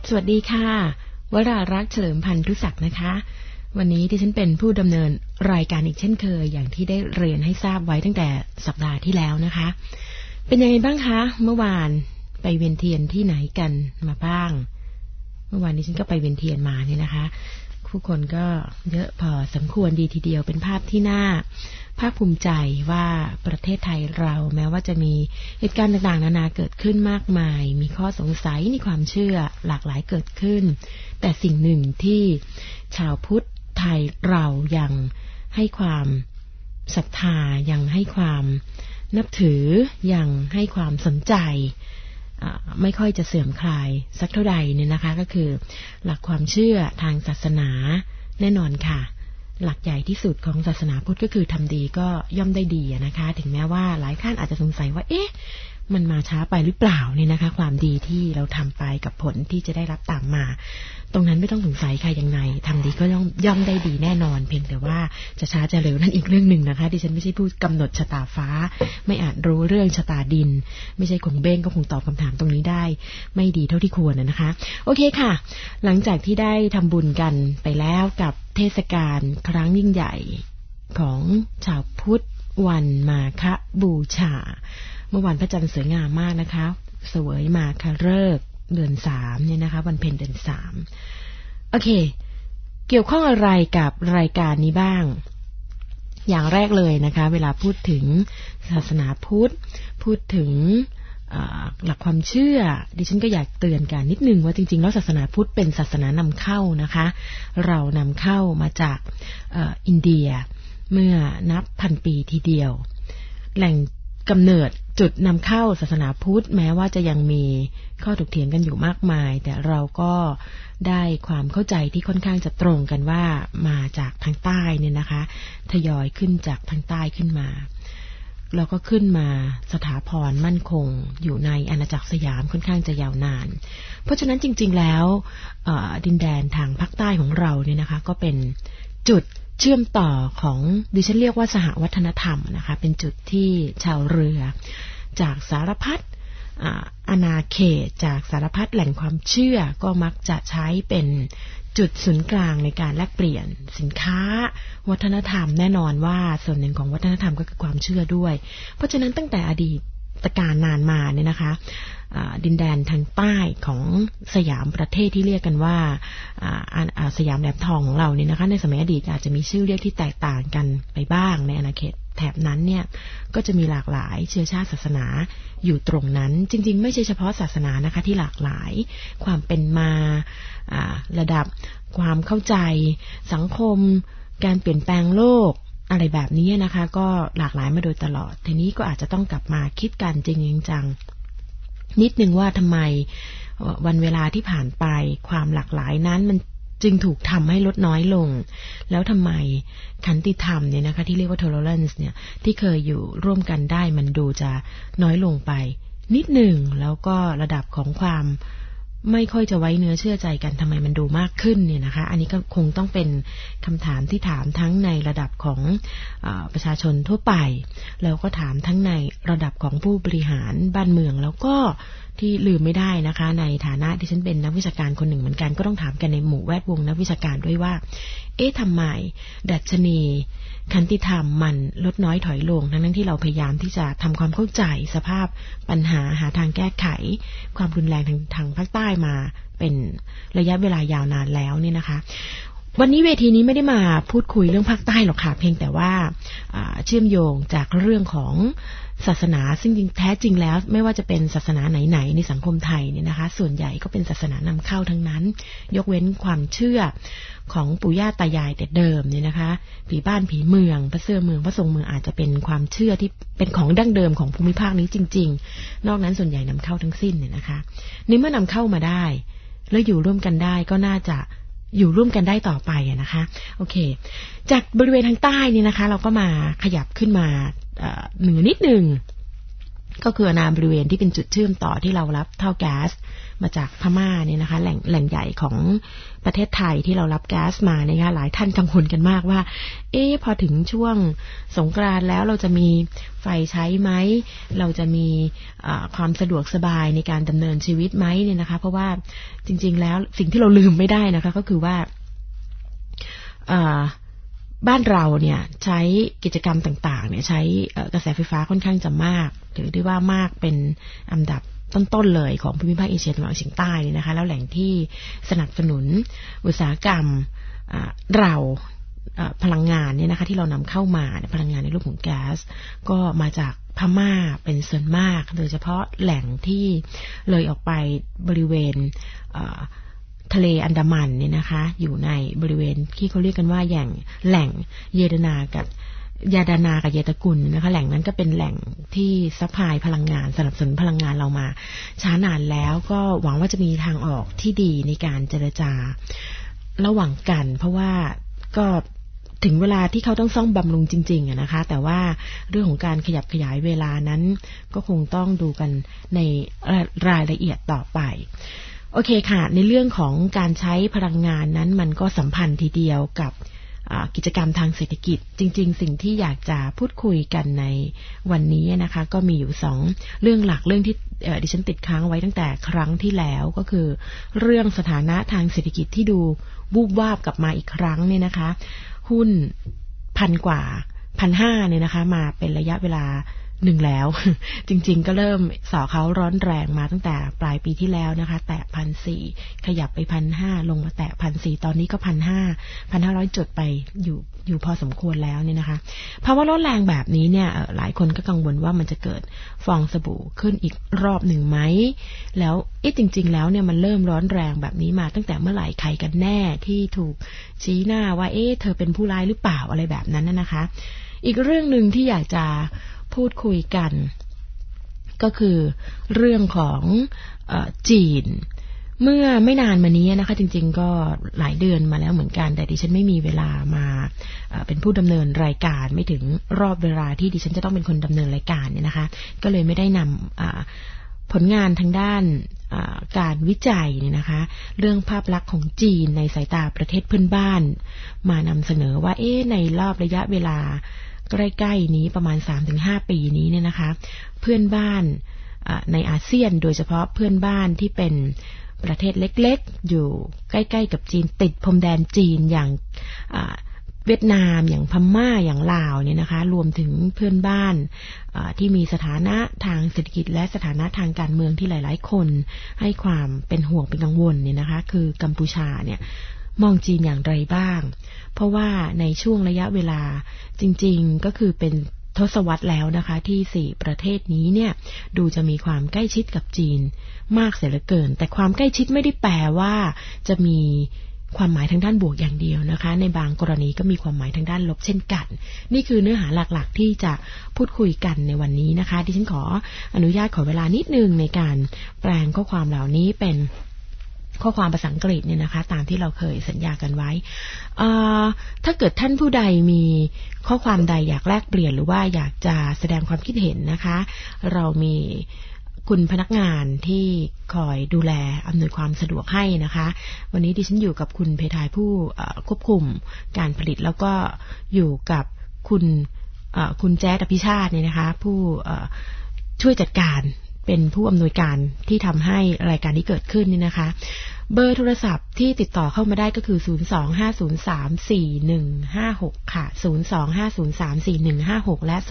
สวัสดีค่ะวรารักษ์เฉลิมพันธุศักดิ์นะคะวันนี้ที่ฉันเป็นผู้ดำเนินรายการอีกเช่นเคยอย่างที่ได้เรียนให้ทราบไว้ตั้งแต่สัปดาห์ที่แล้วนะคะเป็นยังไงบ้างคะเมื่อวานไปเวียนเทียนที่ไหนกันมาบ้างเมื่อวานนี้ฉันก็ไปเวียนเทียนมาเนี่ยนะคะผู้คนก็เยอะพอสมควรดีทีเดียวเป็นภาพที่น่าภาคภูมิใจว่าประเทศไทยเราแม้ว่าจะมีเหตุการณ์ต่างๆนานาเกิดขึ้นมากมายมีข้อสงสัยมีความเชื่อหลากหลายเกิดขึ้นแต่สิ่งหนึ่งที่ชาวพุทธไทยเรายังให้ความศรัทธายังให้ความนับถือยังให้ความสนใจไม่ค่อยจะเสื่อมคลายสักเท่าใดเนี่ยนะคะก็คือหลักความเชื่อทางศาสนาแน่นอนค่ะหลักใหญ่ที่สุดของศาสนาพุทธก็คือทำดีก็ย่อมได้ดีนะคะถึงแม้ว่าหลายท่านอาจจะสงสัยว่าเอ๊ะมันมาช้าไปหรือเปล่าเนี่ยนะคะความดีที่เราทำไปกับผลที่จะได้รับตามมาตรงนั้นไม่ต้องสงสัยค่ะยังไงทำดีก็ย่อมได้ดีแน่นอนเพียงแต่ว่าจะช้าจะเร็วนั่นอีกเรื่องหนึ่งนะคะดิฉันไม่ใช่ผู้กำหนดชะตาฟ้าไม่อาจรู้เรื่องชะตาดินไม่ใช่คงเบ้งก็คงตอบคำถามตรงนี้ได้ไม่ดีเท่าที่ควรนะคะโอเคค่ะหลังจากที่ได้ทำบุญกันไปแล้วกับเทศกาลครั้งยิ่งใหญ่ของชาวพุทธวันมาฆบูชาเมื่อวานพระจันทร์สวยงามมากนะคะเสวยมาฆฤกษ์เดือน3เนี่ยนะคะวันเพ็ญเดือน3โอเคเกี่ยวข้องอะไรกับรายการนี้บ้างอย่างแรกเลยนะคะเวลาพูดถึงศาสนาพุทธพูดถึงหลักความเชื่อดิฉันก็อยากเตือนกันนิดนึงว่าจริงๆแล้วศาสนาพุทธเป็นศาสนานำเข้านะคะเรานำเข้ามาจากอินเดียเมื่อนับพันปีทีเดียวแหล่งกำเนิดจุดนำเข้าศาสนาพุทธแม้ว่าจะยังมีข้อถกเถียงกันอยู่มากมายแต่เราก็ได้ความเข้าใจที่ค่อนข้างจะตรงกันว่ามาจากทางใต้เนี่ยนะคะทยอยขึ้นจากทางใต้ขึ้นมาแล้วก็ขึ้นมาสถาพรมั่นคงอยู่ในอาณาจักรสยามค่อนข้างจะยาวนานเพราะฉะนั้นจริงๆแล้วดินแดนทางภาคใต้ของเราเนี่ยนะคะก็เป็นจุดเชื่อมต่อของดิฉันเรียกว่าสหวัฒนธรรมนะคะเป็นจุดที่ชาวเรือจากสารพัดอาณาเขตจากสารพัดแหล่งความเชื่อก็มักจะใช้เป็นจุดศูนย์กลางในการแลกเปลี่ยนสินค้าวัฒนธรรมแน่นอนว่าส่วนหนึ่งของวัฒนธรรมก็คือความเชื่อด้วยเพราะฉะนั้นตั้งแต่อดีตการนานมาเนี่ยนะคะดินแดนทางใต้ของสยามประเทศที่เรียกกันว่าสยามแหลมทองของเราเนี่ยนะคะในสมัยอดีตอาจจะมีชื่อเรียกที่แตกต่างกันไปบ้างในอาณาเขตแถบนั้นเนี่ยก็จะมีหลากหลายเชื้อชาติศาสนาอยู่ตรงนั้นจริงๆไม่ใช่เฉพาะศาสนานะคะที่หลากหลายความเป็นมาระดับความเข้าใจสังคมการเปลี่ยนแปลงโลกอะไรแบบนี้นะคะก็หลากหลายมาโดยตลอดทีนี้ก็อาจจะต้องกลับมาคิดกันจริงจังนิดนึงว่าทำไมวันเวลาที่ผ่านไปความหลากหลายนั้นมันจึงถูกทำให้ลดน้อยลงแล้วทำไมขันติธรรมเนี่ยนะคะที่เรียกว่า tolerance เนี่ยที่เคยอยู่ร่วมกันได้มันดูจะน้อยลงไปนิดหนึ่งแล้วก็ระดับของความไม่ค่อยจะไว้เนื้อเชื่อใจกันทำไมมันดูมากขึ้นเนี่ยนะคะอันนี้ก็คงต้องเป็นคำถามที่ถามทั้งในระดับของประชาชนทั่วไปแล้วก็ถามทั้งในระดับของผู้บริหารบ้านเมืองแล้วก็ที่ลืมไม่ได้นะคะในฐานะที่ฉันเป็นนักวิชาการคนหนึ่งเหมือนกันก็ต้องถามกันในหมู่แวดวงนักวิชาการด้วยว่าเอ๊ะทำไมดัชนีขันติธรรมมันลดน้อยถอยลงทั้งที่เราพยายามที่จะทำความเข้าใจสภาพปัญหาหาทางแก้ไขความรุนแรงทางภาคใต้มาเป็นระยะเวลายาวนานแล้วเนี่ยนะคะวันนี้เวทีนี้ไม่ได้มาพูดคุยเรื่องภาคใต้หรอกค่ะเพียงแต่ว่าเชื่อมโยงจากเรื่องของศาสนาซึ่งจริงแท้จริงแล้วไม่ว่าจะเป็นศาสนาไหนๆในสังคมไทยเนี่ยนะคะส่วนใหญ่ก็เป็นศาสนานำเข้าทั้งนั้นยกเว้นความเชื่อของปู่ย่าตายายแต่เดิมเนี่ยนะคะผีบ้านผีเมืองพระเสื้อเมืองพระทรงเมืองอาจจะเป็นความเชื่อที่เป็นของดั้งเดิมของภูมิภาคนี้จริงๆนอกนั้นส่วนใหญ่นำเข้าทั้งสิ้นเนี่ยนะคะในเมื่อนำเข้ามาได้แล้วอยู่ร่วมกันได้ก็น่าจะอยู่ร่วมกันได้ต่อไปนะคะโอเคจากบริเวณทางใต้นี่นะคะเราก็มาขยับขึ้นมาเหนือนิดนึงก็คืออาณาบริเวณที่เป็นจุดเชื่อมต่อที่เรารับท่อแก๊สมาจากพม่าเนี่ยนะคะแหล่งใหญ่ของประเทศไทยที่เรารับแก๊สมานะคะหลายท่านกังวลกันมากว่าพอถึงช่วงสงกรานต์แล้วเราจะมีไฟใช้ไหมเราจะมีความสะดวกสบายในการดำเนินชีวิตไหมเนี่ยนะคะเพราะว่าจริงๆแล้วสิ่งที่เราลืมไม่ได้นะคะก็คือว่าบ้านเราเนี่ยใช้กิจกรรมต่างๆเนี่ยใช้กระแสไฟฟ้าค่อนข้างจะมากถือได้ว่ามากเป็นอันดับต้นๆเลยของภูมิภาคเอเชียตะวันออกเฉียงใต้นี่นะคะแล้วแหล่งที่สนับสนุนอุตสาหกรรมเราพลังงานเนี่ยนะคะที่เรานำเข้ามาพลังงานในรูปของแก๊สก็มาจากพม่าเป็นส่วนมากโดยเฉพาะแหล่งที่เลยออกไปบริเวณทะเลอันดามันเนี่ยนะคะอยู่ในบริเวณที่เขาเรียกกันว่าอย่างแหล่งยาดานากับเยตกุลนะคะแหล่งนั้นก็เป็นแหล่งที่ซัพพลายพลังงานสนับสนุนพลังงานเรามาช้านานแล้วก็หวังว่าจะมีทางออกที่ดีในการเจรจาระหว่างกันเพราะว่าก็ถึงเวลาที่เขาต้องซ่อมบำรุงจริงๆนะคะแต่ว่าเรื่องของการขยับขยายเวลานั้นก็คงต้องดูกันในรายละเอียดต่อไปโอเคค่ะในเรื่องของการใช้พลังงานนั้นมันก็สัมพันธ์ทีเดียวกับกิจกรรมทางเศรษฐกิจจริงๆสิ่งที่อยากจะพูดคุยกันในวันนี้นะคะก็มีอยู่2เรื่องหลักเรื่องที่ดิฉันติดค้างไว้ตั้งแต่ครั้งที่แล้วก็คือเรื่องสถานะทางเศรษฐกิจที่ดูวูบวาบกลับมาอีกครั้งเนี่ยนะคะหุ้น1,000 กว่า 1,500 เนี่ยนะคะมาเป็นระยะเวลาหนึ่งแล้วจริงๆก็เริ่มสอเขาร้อนแรงมาตั้งแต่ปลายปีที่แล้วนะคะแตะ 1,400 ขยับไป 1,500 ลงมาแตะ 1,400 ตอนนี้ก็ 1,500 จุดไปอยู่พอสมควรแล้วเนี่ยนะคะภาวะร้อนแรงแบบนี้เนี่ยหลายคนก็กังวลว่ามันจะเกิดฟองสบู่ขึ้นอีกรอบหนึ่งไหมแล้วจริงๆแล้วเนี่ยมันเริ่มร้อนแรงแบบนี้มาตั้งแต่เมื่อไหร่ใครกันแน่ที่ถูกชี้หน้าว่าเธอเป็นผู้ร้ายหรือเปล่าอะไรแบบนั้นนะคะอีกเรื่องนึงที่อยากจะพูดคุยกันก็คือเรื่องของจีนเมื่อไม่นานมานี้นะคะจริงๆก็หลายเดือนมาแล้วเหมือนกันแต่ดิฉันไม่มีเวลามาเป็นผู้ดำเนินรายการไม่ถึงรอบเวลาที่ดิฉันจะต้องเป็นคนดำเนินรายการเนี่ยนะคะก็เลยไม่ได้นำผลงานทางด้านการวิจัยเนี่ยนะคะเรื่องภาพลักษณ์ของจีนในสายตาประเทศเพื่อนบ้านมานำเสนอว่าในรอบระยะเวลาใกล้ๆนี้ประมาณ 3-5 ปีนี้เนี่ยนะคะเพื่อนบ้านในอาเซียนโดยเฉพาะเพื่อนบ้านที่เป็นประเทศเล็กๆอยู่ใกล้ๆกับจีนติดพรมแดนจีนอย่างเวียดนามอย่างพม่าอย่างลาวเนี่ยนะคะรวมถึงเพื่อนบ้านที่มีสถานะทางเศรษฐกิจและสถานะทางการเมืองที่หลายๆคนให้ความเป็นห่วงเป็นกังวลเนี่ยนะคะคือกัมพูชาเนี่ยมองจีนอย่างไรบ้างเพราะว่าในช่วงระยะเวลาจริงๆก็คือเป็นทศวรรษแล้วนะคะที่4ประเทศนี้เนี่ยดูจะมีความใกล้ชิดกับจีนมากเสียเหลือเกินแต่ความใกล้ชิดไม่ได้แปลว่าจะมีความหมายทางด้านบวกอย่างเดียวนะคะในบางกรณีก็มีความหมายทางด้านลบเช่นกันนี่คือเนื้อหาหลักๆที่จะพูดคุยกันในวันนี้นะคะดิฉันขออนุญาตขอเวลานิดนึงในการแปลงข้อความเหล่านี้เป็นข้อความภาษาอังกฤษเนี่ยนะคะตามที่เราเคยสัญญากันไว้ถ้าเกิดท่านผู้ใดมีข้อความใดอยากแลกเปลี่ยนหรือว่าอยากจะแสดงความคิดเห็นนะคะเรามีคุณพนักงานที่คอยดูแลอำนวยความสะดวกให้นะคะวันนี้ดิฉันอยู่กับคุณเพทายผู้ควบคุมการผลิตแล้วก็อยู่กับคุณแจ๊ดอภิชาติเนี่ยนะคะผู้ช่วยจัดการเป็นผู้อำนวยการที่ทำให้รายการนี้เกิดขึ้นนี่นะคะเบอร์โทรศัพท์ที่ติดต่อเข้ามาได้ก็คือ025034156ค่ะ025034156และ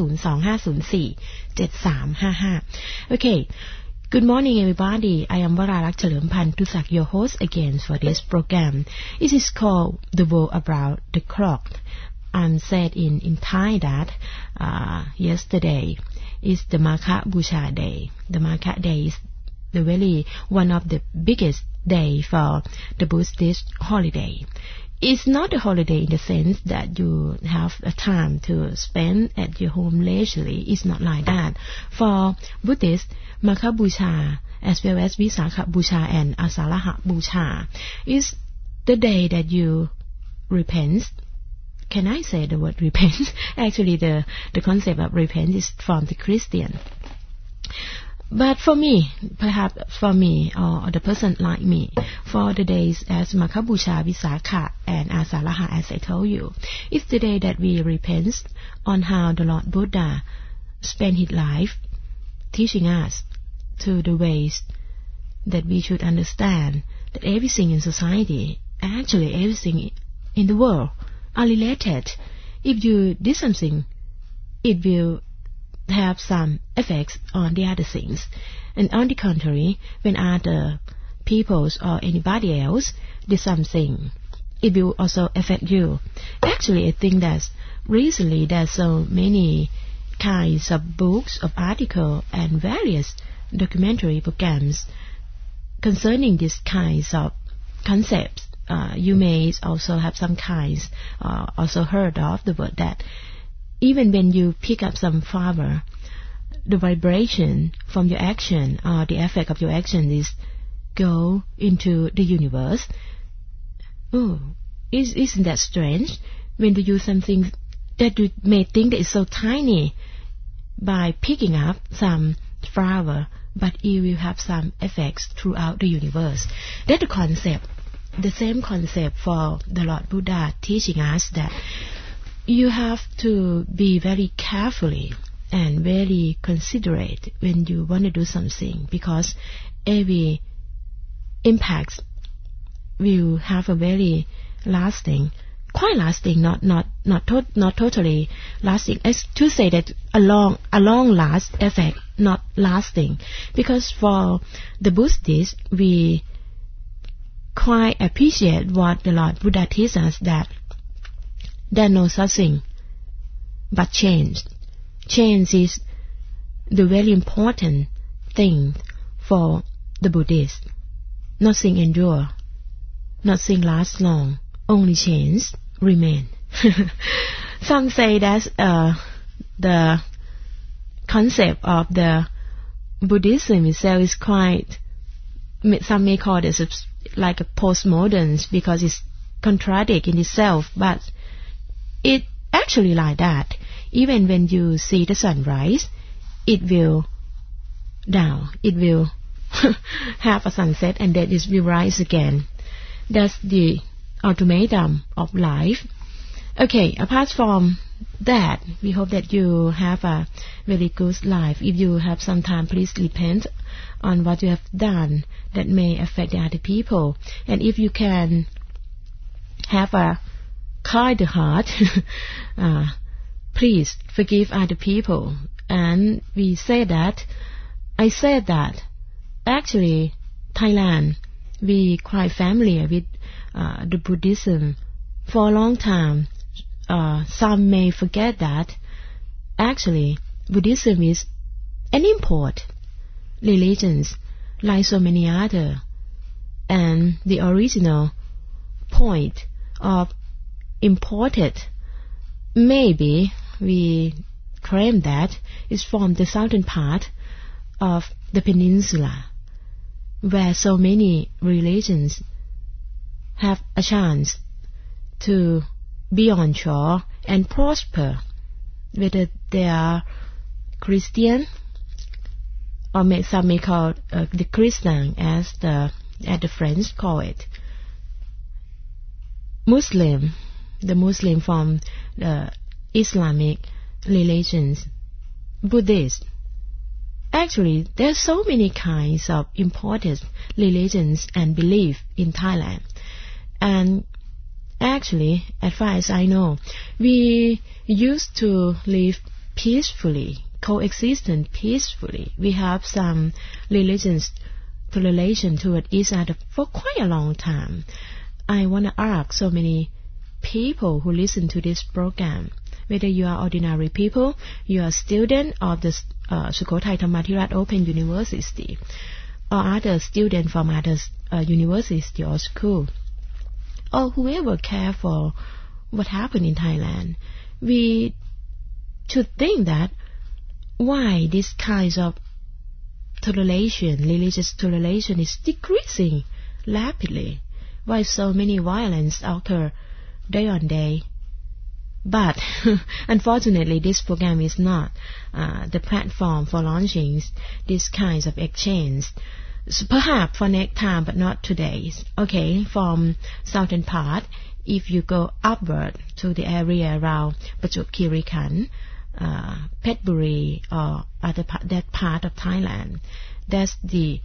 025047355 Okay. Good morning, everybody. I am Vararak Chalermpantusak, your host again for this program. It is called The World Around the Clock. And said in Thai that yesterday is the Maka Busha Day. The Maka Day is the very one of the biggest day for the Buddhist holiday. It's not a holiday in the sense that you have a time to spend at your home leisurely. It's not like that. For Buddhists, Maka Busha as well as Visakha Busha and Asaraha Busha is the day that you repent.Can I say the word repent? Actually, the concept of repent is from the Christian. But for me, perhaps for me or the person like me, for the days as Makhabusha, Visakha and Asalaha, as I told you, it's the day that we repent on how the Lord Buddha spent his life teaching us to the ways that we should understand that everything in society, actually everything in the world, are related. If you do something, it will have some effects on the other things. And on the contrary, when other peoples or anybody else do something, it will also affect you. Actually, I think that recently there's so many kinds of books, of articles, and various documentary programs concerning these kinds of concepts. You may also have some kinds, also heard of the word that even when you pick up some flower, the vibration from your action or the effect of your action is go into the universe. Oh, isn't that strange? When you do something that you may think that is so tiny by picking up some flower, but it will have some effects throughout the universe. That's the concept. The same concept for the Lord Buddha teaching us that you have to be very carefully and very considerate when you want to do something, because every impact will have a very lasting, quite lasting, not totally lasting. As to say that a long last effect, not lasting, because for the Buddhists we quite appreciate what the Lord Buddha teaches us, that there is no such thing but change. Change is the very important thing for the Buddhists. Nothing endure, nothing lasts long, only change remain. Some say that the concept of the Buddhism itself is quite, some may call this like a postmodern, because it's contradict in itself, but it actually like that. Even when you see the sunrise, it will down, it will have a sunset, and then it will rise again. That's the ultimatum of life. Okay, apart from that, we hope that you have a very good life. If you have some time, please repent on what you have done that may affect the other people. And if you can have a kind heart, please forgive other people. And I said that actually Thailand, we quite familiar with the Buddhism for a long time. Some may forget that actually Buddhism is an import religions like so many other, and the original point of imported, maybe we claim that, is from the southern part of the peninsula, where so many religions have a chance to be on shore and prosper, whether they are Christian, or some may call the Christian, as the French call it, Muslim, the Muslim from the Islamic religions, Buddhist. Actually, there are so many kinds of imported religions and belief in Thailand. And actually, as far as I know, we used to live peacefully, coexistent peacefully. We have some religions relation toward each other for quite a long time. I want to ask so many people who listen to this program, whether you are ordinary people, you are a student of the Sukhothai Thammathirat Open University, or other student from other university or school, or whoever care for what happened in Thailand. We should think that why this kind of toleration, religious toleration, is decreasing rapidly. Why so many violence occur day on day? But unfortunately, this program is not the platform for launching these kinds of exchange. So perhaps for next time, but not today. Okay, from southern part, if you go upward to the area around Prachuap Khiri Khan, Phetchaburi, or that part of Thailand, that's the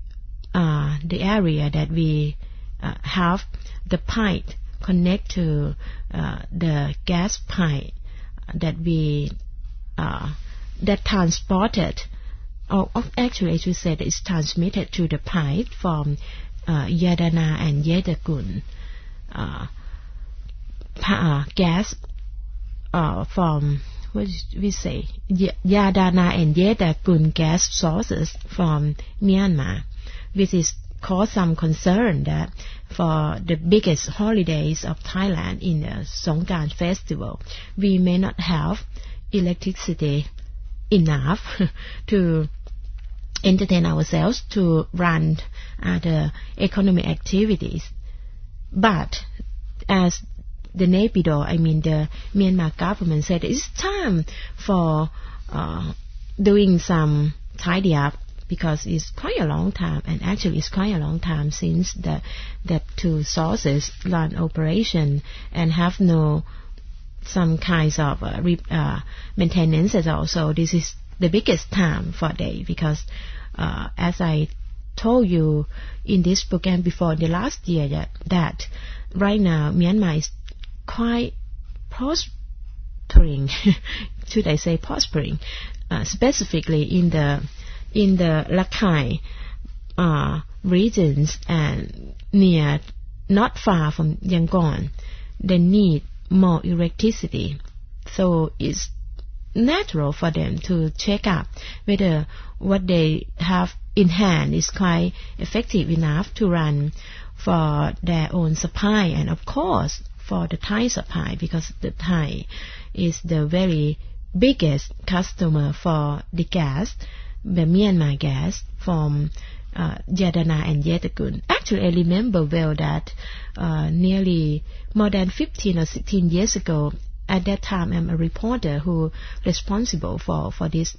area that we have the pipe connect to the gas pipe that we that transported, or actually I should say that it's transmitted through the pipe from Yadana and Yedakun gas from what we say Yadana and Yedakun gas sources from Myanmar, which is cause some concern that for the biggest holidays of Thailand in the Songkran festival, we may not have electricity enough to entertain ourselves, to run the economic activities. But as the Naypyidaw, I mean the Myanmar government said, it's time for doing some tidy up, because it's quite a long time, and actually it's quite a long time since that two sources run operation and have no some kinds of maintenance at all. So this is the biggest time for they, because as I told you in this program before the last year, that right now Myanmar is quite prospering, should I say prospering, specifically in the Rakhine regions and near, not far from Yangon. They need more electricity, so it's natural for them to check up whether what they have in hand is quite effective enough to run for their own supply, and of course for the Thai supply, because the Thai is the very biggest customer for the gas, the Myanmar gas from Yadana and Yedakun. Actually, I remember well that nearly more than 15 or 16 years ago, at that time I'm a reporter who responsible for these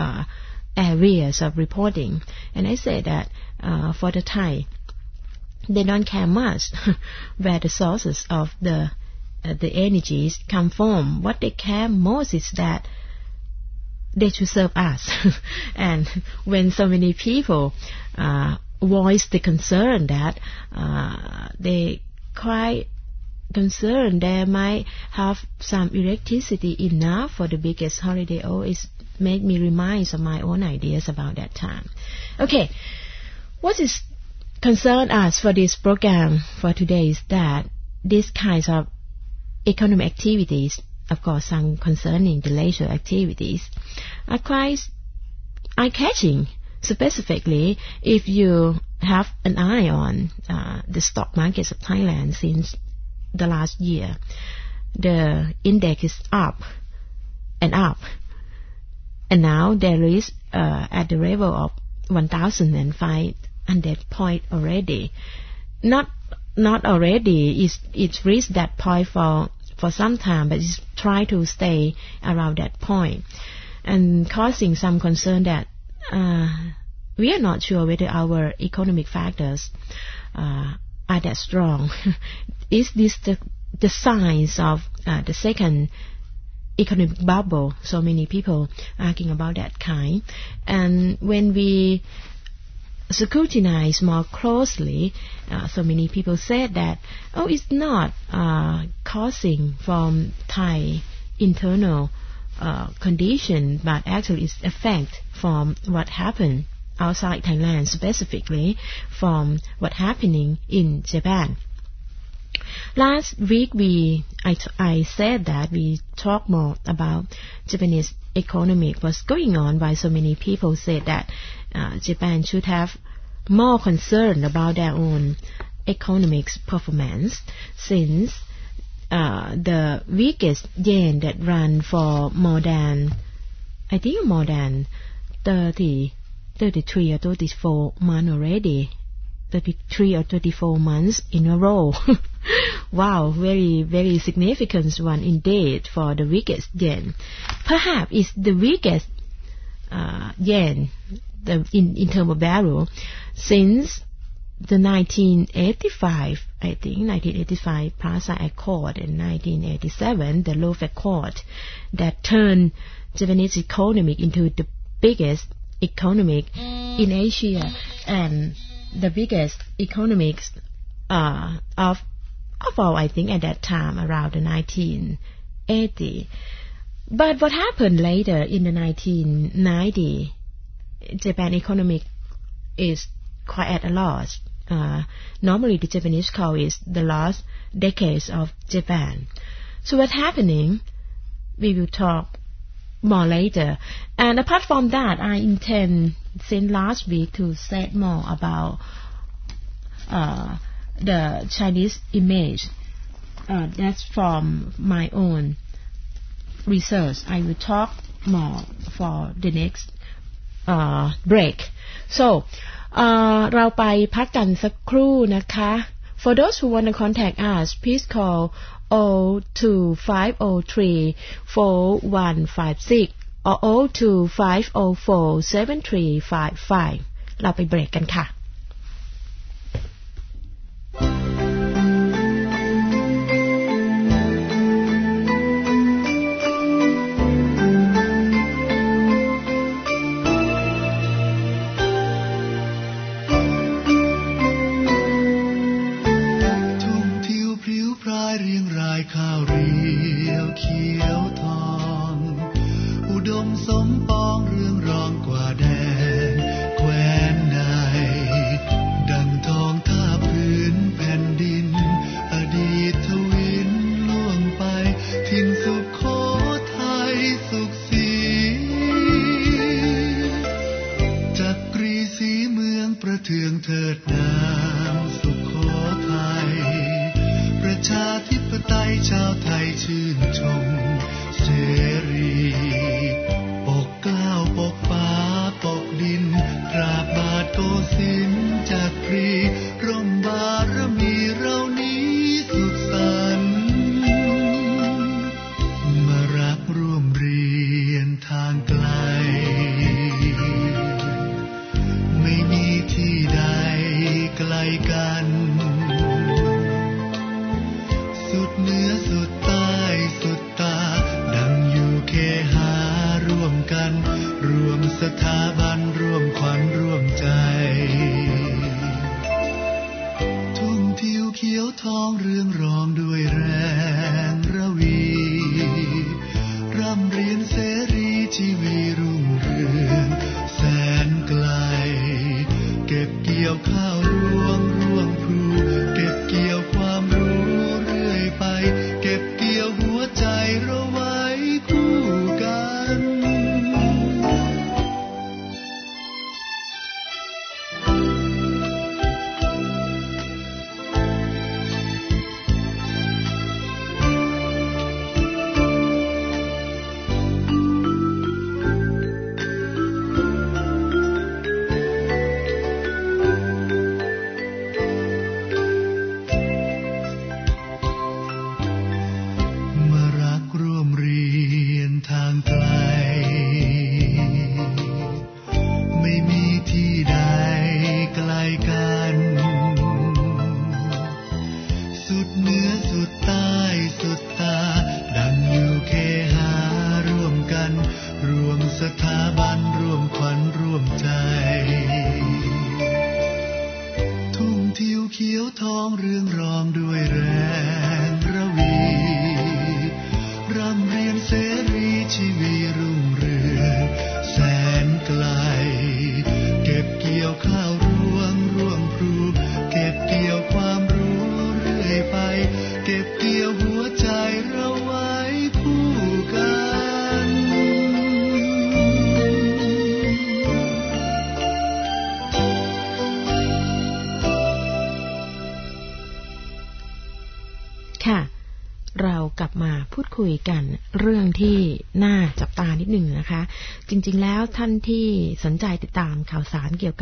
areas of reporting, and I said that for the Thai, they don't care much where the sources of the energies come from. What they care most is that they should serve us. And when so many people voice the concern that they quite concerned they might have some electricity enough for the biggest holiday, it made me remind of my own ideas about that time. Okay, what is concern us for this program for today is that these kinds of economic activities, of course some concerning the leisure activities, are quite eye-catching, specifically if you have an eye on the stock markets of Thailand. Since the last year, the index is up, and now there is at the level of 1,500 point already. Not already, it's reached that point for some time, but it's trying to stay around that point, and causing some concern that we are not sure whether our economic factors are that strong. Is this the signs of the second economic bubble? So many people asking about that kind. And when we scrutinize more closely, so many people said that it's not causing from Thai internal condition, but actually it's effect from what happened outside Thailand, specifically from what happening in Japan. Last week I said that we talk more about Japanese economy, what's going on, why so many people said that Japan should have more concern about their own economic performance, since the weakest yen that ran for more than 33 or 34 months already 33 or 34 months in a row. Wow, very, very significant one indeed for the weakest yen. Perhaps it's the weakest yen in terms of value since the 1985, I think 1985 Plaza Accord and 1987 the Louvre Accord that turned Japanese economy into the biggest economic in Asia and the biggest economics of all, I think, at that time around the 1980. But what happened later in the 1990, Japan economic is quite at a loss. Normally the Japanese call it the lost decades of Japan. So what's happening, we will talk more later. And apart from that, I intend since last week to say more about the Chinese image. That's from my own research. I will talk more for the next break. So เราไปพักกันสักครู่นะคะ For those who want to contact us, please call 025034156 or 025047355 เราไปเบรกกันค่ะข้าวเรียวเขียวทองอุดมสมปองเรืองรองกว่าแดนแคว้นใดดังทองท่าพื้นแผ่นดินอดีตทวินล่วงไปถิ่นสุโขทัยสุขศรีจักรีศรีเมืองประเทืองเถิดนามสุโขทัยประชาธิปไตยชาวไทยชื่นชมเสรีปกเกล้าปกฟ้าปกดินตราบาทโกสินทร์จักรีร่มบารมีเรานี้สุขสันต์มารักร่วมเรียนทางไกลไม่มีที่ใดไกลกันสุดเหนือสุดใต้สุดตาดังอยู่เคหาร่วมกันรวมสถาบันร่วมขวัญร่วมใจทุ่งทิวเขียวทองเรืองรองด้วยแรงระวีร่ำเรียนเสรีชีวีรุ่งเรืองแสนไกลเก็บเกี่ยวข้าวร่วงพลูเก็บเกี่ยวความรู้ไปเก็บเกี่ยวหัวใจเราไว้คู่กันคุยกันเรื่องที่น่าจับตานิดหนึ่งนะคะจริงๆแล้วท่านที่สนใจติดตามข่าวสารเกี่ยวกับ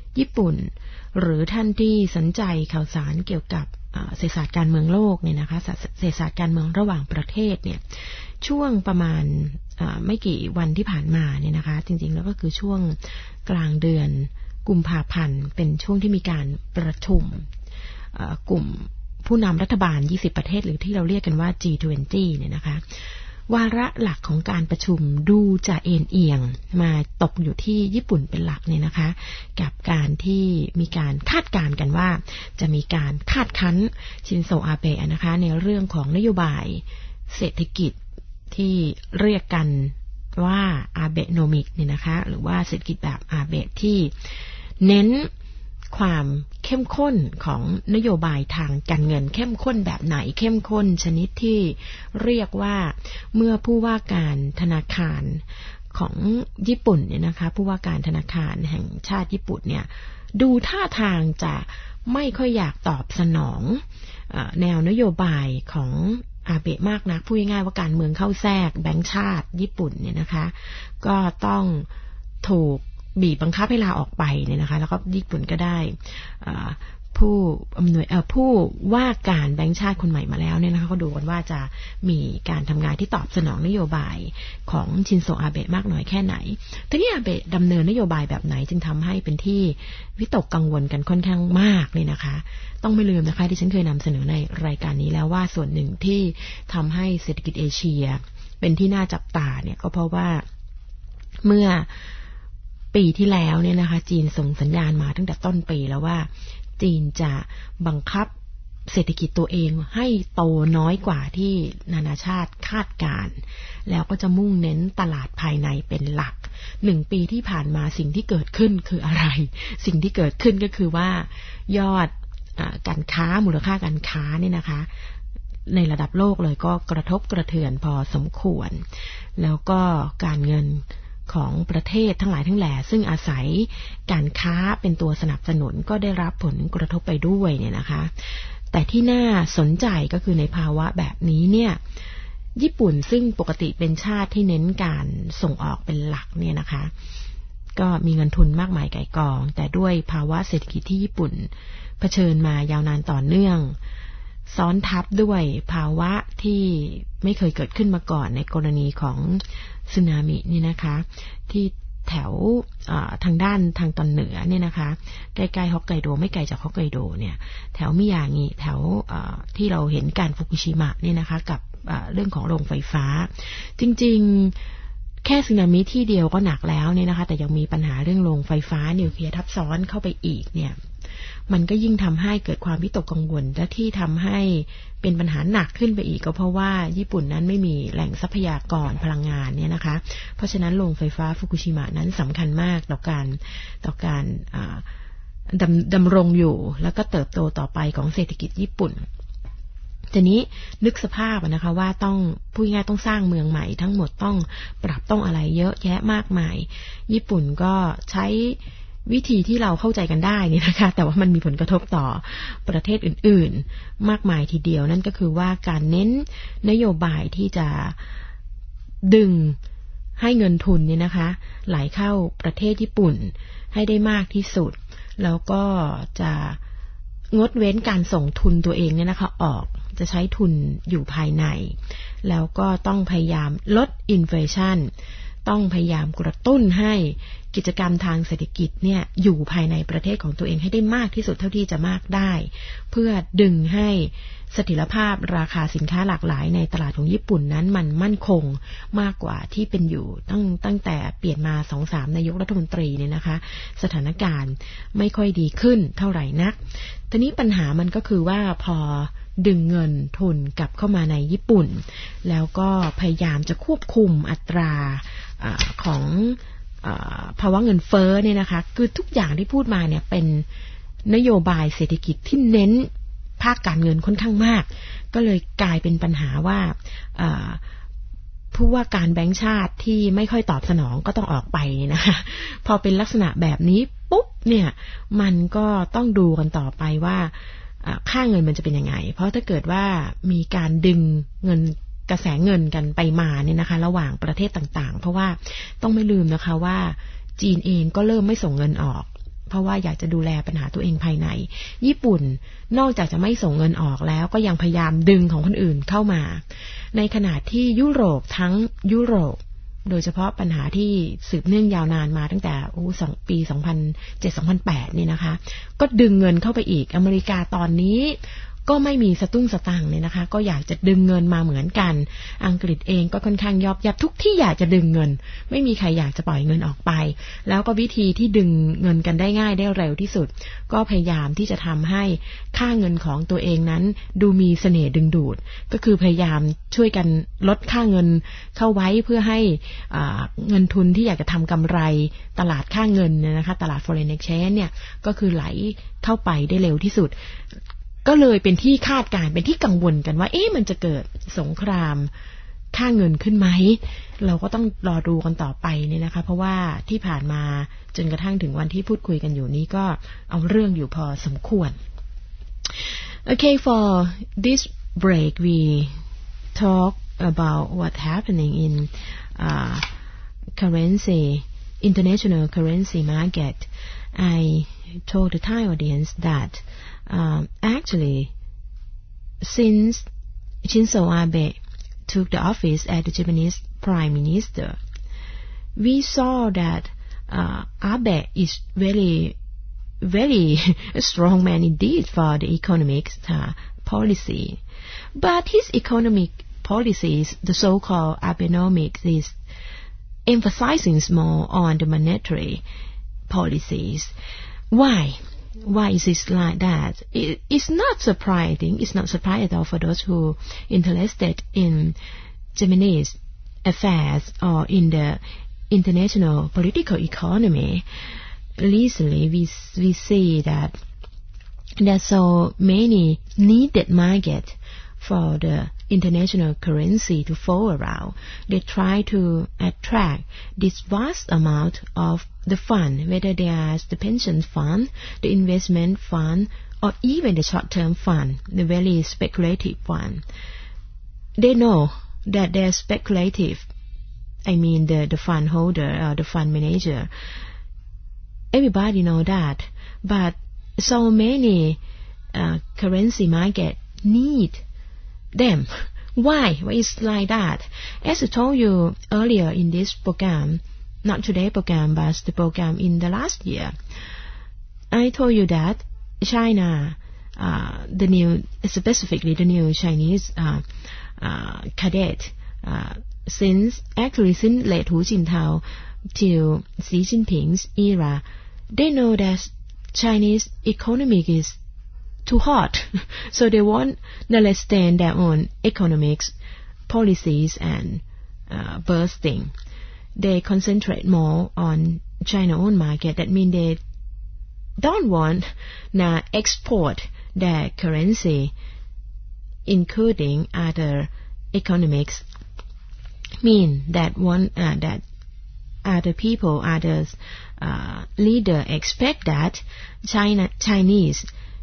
ญี่ปุ่นหรือท่านที่สนใจข่าวสารเกี่ยวกับเศรษฐศาสตร์การเมืองโลกเนี่ยนะคะเศรษฐศาสตร์การเมืองระหว่างประเทศเนี่ยช่วงประมาณไม่กี่วันที่ผ่านมาเนี่ยนะคะจริงๆแล้วก็คือช่วงกลางเดือนกุมภาพันธ์เป็นช่วงที่มีการประชุมกลุ่มผู้นำรัฐบาล20ประเทศหรือที่เราเรียกกันว่า G20 เนี่ยนะคะวาระหลักของการประชุมดูจะเอียงมาตกอยู่ที่ญี่ปุ่นเป็นหลักเนี่ยนะคะกับการที่มีการคาดการณ์กันว่าจะมีการคาดคั้นชินโซอาเบะนะคะในเรื่องของนโยบายเศรษฐกิจที่เรียกกันว่าอาเบโนมิกเนี่ยนะคะหรือว่าเศรษฐกิจแบบอาเบะที่เน้นความเข้มข้นของนโยบายทางการเงินเข้มข้นแบบไหนเข้มข้นชนิดที่เรียกว่าเมื่อผู้ว่าการธนาคารของญี่ปุ่นเนี่ยนะคะผู้ว่าการธนาคารแห่งชาติญี่ปุ่นเนี่ยดูท่าทางจะไม่ค่อยอยากตอบสนองแนวนโยบายของอาเบะมากนักพูดง่ายๆว่าการเมืองเข้าแทรกแบงก์ชาติญี่ปุ่นเนี่ยนะคะก็ต้องถูกบีบบังคับให้ลาออกไปเนี่ยนะคะแล้วก็ญี่ปุ่นก็ได้ผู้ว่าการแบงก์ชาติคนใหม่มาแล้วเนี่ยนะคะก็ดูกันว่าจะมีการทำงานที่ตอบสนองนโยบายของชินโซอาเบะมากน้อยแค่ไหนทีนี้อาเบะดำเนินนโยบายแบบไหนจึงทำให้เป็นที่วิตกกังวลกันค่อนข้างมากเลยนะคะต้องไม่ลืมนะคะที่ฉันเคยนำเสนอในรายการนี้แล้วว่าส่วนหนึ่งที่ทำให้เศรษฐกิจเอเชียเป็นที่น่าจับตาเนี่ยก็เพราะว่าเมื่อปีที่แล้วเนี่ยนะคะจีนส่งสัญญาณมาตั้งแต่ต้นปีแล้วว่าจีนจะบังคับเศรษฐกิจตัวเองให้โตน้อยกว่าที่นานาชาติคาดการณ์แล้วก็จะมุ่งเน้นตลาดภายในเป็นหลัก1 ปีที่ผ่านมาสิ่งที่เกิดขึ้นคืออะไรสิ่งที่เกิดขึ้นก็คือว่ายอดการค้ามูลค่าการค้าเนี่ยนะคะในระดับโลกเลยก็กระทบกระเทือนพอสมควรแล้วก็การเงินของประเทศทั้งหลายทั้งแหล่ซึ่งอาศัยการค้าเป็นตัวสนับสนุนก็ได้รับผลกระทบไปด้วยเนี่ยนะคะแต่ที่น่าสนใจก็คือในภาวะแบบนี้เนี่ยญี่ปุ่นซึ่งปกติเป็นชาติที่เน้นการส่งออกเป็นหลักเนี่ยนะคะก็มีเงินทุนมากมายก่ายกองแต่ด้วยภาวะเศรษฐกิจที่ญี่ปุ่นเผชิญมายาวนานต่อเนื่องซ้อนทับด้วยภาวะที่ไม่เคยเกิดขึ้นมาก่อนในกรณีของสึนามินี่นะคะที่แถวทางด้านทางตอนเหนือเนี่ยนะคะใกล้ๆฮอกไกโดไม่ไกลจากฮอกไกโดเนี่ยแถวมิยางิแถวที่เราเห็นการฟุกุชิมะเนี่ยนะคะกับเรื่องของโรงไฟฟ้าจริงๆแค่สึนามิที่เดียวก็หนักแล้วเนี่ยนะคะแต่ยังมีปัญหาเรื่องโรงไฟฟ้านิวเคลียร์ทับซ้อนเข้าไปอีกเนี่ยมันก็ยิ่งทำให้เกิดความวิตกกังวลและที่ทำให้เป็นปัญหาหนักขึ้นไปอีกก็เพราะว่าญี่ปุ่นนั้นไม่มีแหล่งทรัพยากรพลังงานเนี่ยนะคะเพราะฉะนั้นโรงไฟฟ้าฟุกุชิมะนั้นสำคัญมากต่อการดำรงอยู่แล้วก็เติบโตต่อไปของเศรษฐกิจญี่ปุ่นทีนี้นึกสภาพนะคะว่าต้องพูดง่ายต้องสร้างเมืองใหม่ทั้งหมดต้องปรับต้องอะไรเยอะแยะมากมายญี่ปุ่นก็ใช้วิธีที่เราเข้าใจกันได้นี่นะคะแต่ว่ามันมีผลกระทบต่อประเทศอื่นๆมากมายทีเดียวนั่นก็คือว่าการเน้นนโยบายที่จะดึงให้เงินทุนเนี่ยนะคะไหลเข้าประเทศญี่ปุ่นให้ได้มากที่สุดแล้วก็จะงดเว้นการส่งทุนตัวเองเนี่ยนะคะออกจะใช้ทุนอยู่ภายในแล้วก็ต้องพยายามลดอินเฟลชันต้องพยายามกระตุ้นให้กิจกรรมทางเศรษฐกิจเนี่ยอยู่ภายในประเทศของตัวเองให้ได้มากที่สุดเท่าที่จะมากได้เพื่อดึงให้เสถียรภาพราคาสินค้าหลากหลายในตลาดของญี่ปุ่นนั้นมันมั่นคงมากกว่าที่เป็นอยู่ตั้งแต่เปลี่ยนมา 2-3 นายกรัฐมนตรีเนี่ยนะคะสถานการณ์ไม่ค่อยดีขึ้นเท่าไหร่นักทีนี้ปัญหามันก็คือว่าพอดึงเงินทุนกลับเข้ามาในญี่ปุ่นแล้วก็พยายามจะควบคุมอัตราของภาวะเงินเฟ้อเนี่ยนะคะคือทุกอย่างที่พูดมาเนี่ยเป็นนโยบายเศรษฐกิจที่เน้นภาคการเงินค่อนข้างมากก็เลยกลายเป็นปัญหาว่าผู้ว่าการแบงก์ชาติที่ไม่ค่อยตอบสนองก็ต้องออกไปนะคะพอเป็นลักษณะแบบนี้ปุ๊บเนี่ยมันก็ต้องดูกันต่อไปว่าค่าเงินมันจะเป็นยังไงเพราะถ้าเกิดว่ามีการดึงเงินกระแสเงินกันไปมาเนี่ยนะคะระหว่างประเทศต่างๆเพราะว่าต้องไม่ลืมนะคะว่าจีนเองก็เริ่มไม่ส่งเงินออกเพราะว่าอยากจะดูแลปัญหาตัวเองภายในญี่ปุ่นนอกจากจะไม่ส่งเงินออกแล้วก็ยังพยายามดึงของคนอื่นเข้ามาในขณะที่ยุโรปทั้งยุโรปโดยเฉพาะปัญหาที่สืบเนื่องยาวนานมาตั้งแต่ปี 2007-2008 นี่นะคะก็ดึงเงินเข้าไปอีกอเมริกาตอนนี้ก็ไม่มีสตุ้งสตังค์เนี่ยนะคะก็อยากจะดึงเงินมาเหมือนกันอังกฤษเองก็ค่อนข้างยอบยับทุกที่อยากจะดึงเงินไม่มีใครอยากจะปล่อยเงินออกไปแล้วก็วิธีที่ดึงเงินกันได้ง่ายได้เร็วที่สุดก็พยายามที่จะทำให้ค่าเงินของตัวเองนั้นดูมีเสน่ห์ดึงดูดก็คือพยายามช่วยกันลดค่าเงินเข้าไว้เพื่อให้เงินทุนที่อยากจะทำกำไรตลาดค่าเงินนะคะตลาด foreign exchange เนี่ยก็คือไหลเข้าไปได้เร็วที่สุดก็เลยเป็นที่คาดการณ์เป็นที่กังวลกันว่ามันจะเกิดสงครามค่าเงินขึ้นไหมเราก็ต้องรอดูกันต่อไปเนี่ยนะคะเพราะว่าที่ผ่านมาจนกระทั่งถึงวันที่พูดคุยกันอยู่นี้ก็เอาเรื่องอยู่พอสมควร Okay, for this break we talk about what's happening in currency international currency market. I told the Thai audience that actually, since Shinzo Abe took the office as the Japanese Prime Minister, we saw that Abe is very, very strong man indeed for the economic policy. But his economic policies, the so-called Abenomics, is emphasizing more on the monetary policies. Why is it like that? It's not surprising. It's not surprising at all for those who interested in Japanese affairs or in the international political economy. Recently, we see that there's so many needed market for the international currency to flow around. They try to attract this vast amount of the fund, whether they are the pension fund, the investment fund, or even the short-term fund, the very speculative one. They know that they're speculative. I mean, the fund holder or the fund manager. Everybody know that, but so many currency market need them. Why? Why is like that? As I told you earlier in this program, not today's program, but the program in the last year, I told you that China, specifically the new Chinese cadet, since late Hu Jintao till Xi Jinping's era, they know that Chinese economy is too hot, so they want to understand their own economics, policies, and bursting. They concentrate more on China's own market. That means they don't want to export their currency, including other economics. Mean that that other people, others leader expect that Chinese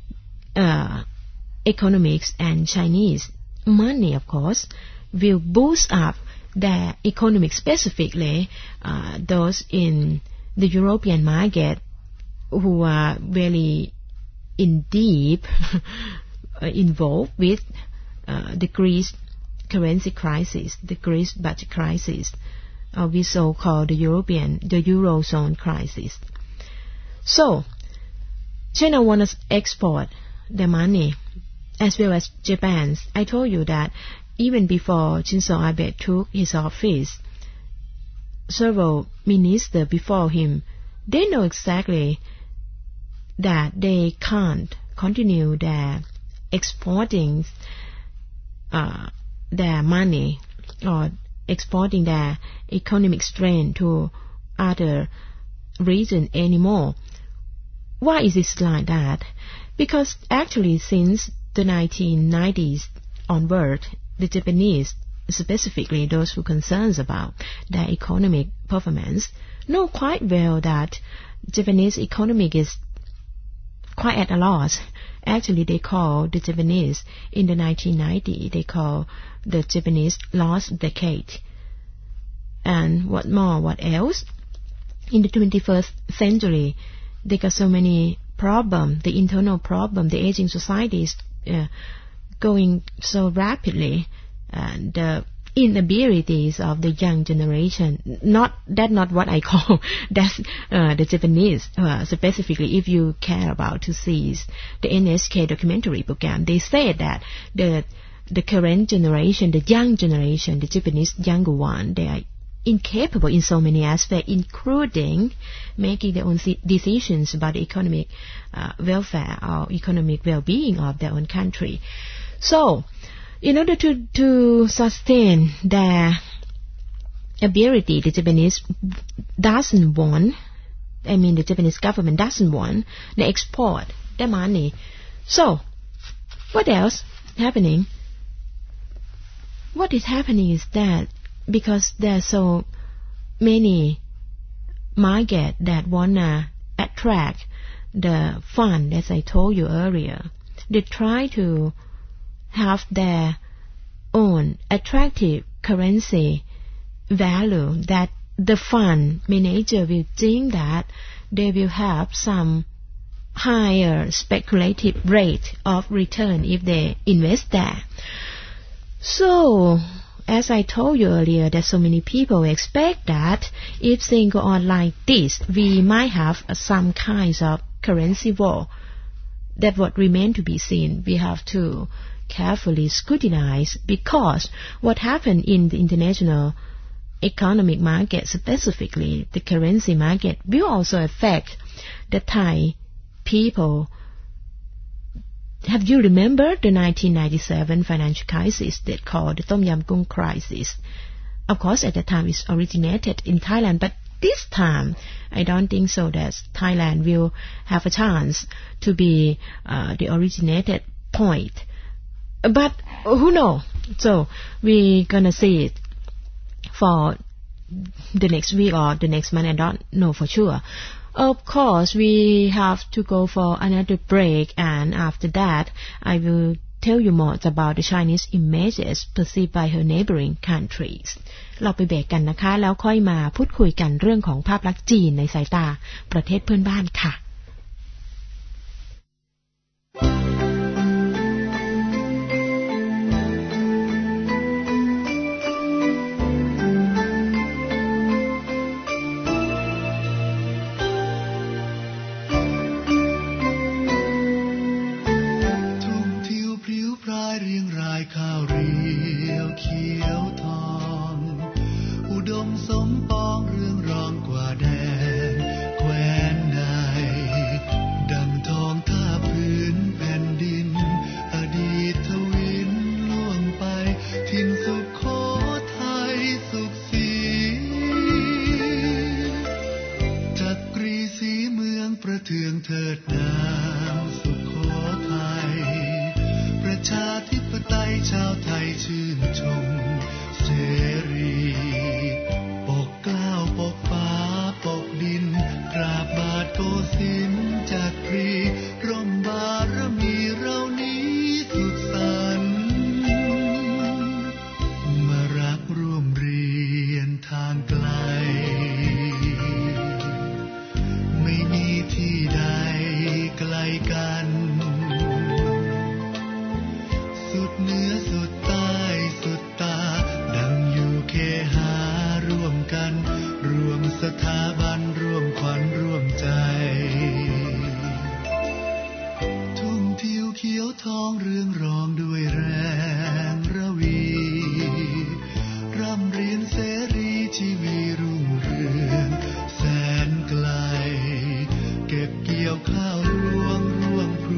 economics and Chinese money, of course, will boost up their economic, specifically those in the European market who are very in deep involved with the Greece currency crisis, the Greece budget crisis, or we so-called the Eurozone crisis. So, China wants to export the money as well as Japan. I told you that even before Shinzo Abe took his office, several ministers before him, they know exactly that they can't continue their exporting their money or exporting their economic strength to other regions anymore. Why is it like that? Because actually since the 1990s onward, the Japanese, specifically those who concerns about their economic performance, know quite well that Japanese economy is quite at a loss. Actually, they call the Japanese in the 1990s, they call the Japanese lost decade. And what else? In the 21st century, they got so many problems, the internal problem, the aging society is going so rapidly, and the inabilities of the young generation, not what I call that's the Japanese specifically. If you care about to see the NHK documentary program, they say that the current generation, the young generation, the Japanese younger one, they are incapable in so many aspects, including making their own decisions about the economic welfare or economic well-being of their own country. So, in order to sustain their ability, the Japanese doesn't want, the Japanese government doesn't want to export their money. So, what else happening? What is happening is that because there are so many markets that want to attract the fund, as I told you earlier, they try to have their own attractive currency value that the fund manager will think that they will have some higher speculative rate of return if they invest there. So, as I told you earlier, that so many people expect that if things go on like this, we might have some kinds of currency war. That what remains to be seen. We have to carefully scrutinize, because what happened in the international economic market, specifically the currency market, will also affect the Thai people. Have you remembered the 1997 financial crisis that called the Tom Yam Goong crisis? Of course, at the time it originated in Thailand, but this time I don't think so that Thailand will have a chance to be the originated point. But who knows? So we're gonna see it for the next week or the next month. I don't know for sure. Of course, we have to go for another break, and after that, I will tell you more about the Chinese images perceived by her neighboring countries. เราไปเบรกกันนะคะแล้วค่อยมาพูดคุยกันเรื่องของภาพลักษณ์จีนในสายตาประเทศเพื่อนบ้านค่ะข้าวเรียวเขียวทองอุดมสมปองเรื่องรองกว่าแดนแคว้นใดดังทองท่าพื้นแผ่นดินอดีตทวินล่วงไปถิ่นสุโขทัยสุขศรีจักรีศรีเมืองประเทืองเถิดนามสุโขทัยประชาธิปไตยชาวไทยชื่นชมเสรีปกเกล้าปกฟ้าปกดินกราบบาทโกสินทร์จักรีร่มบารมีเรานี้สุขสันต์มารักร่วมเรียนทางไกลไม่มีที่ใดไกลกันสุดเหนือสุดใต้สุดตาดังอยู่เคหาร่วมกันร่วมสถาบันร่วมขวัญร่วมใจทุ่งทิวเขียวทองเรืองรองด้วยแรงระวีร่ำเรียนเสรีชีวีรุ่งเรืองแสนไกลเก็บเกี่ยวข้าวรวงร่วงพ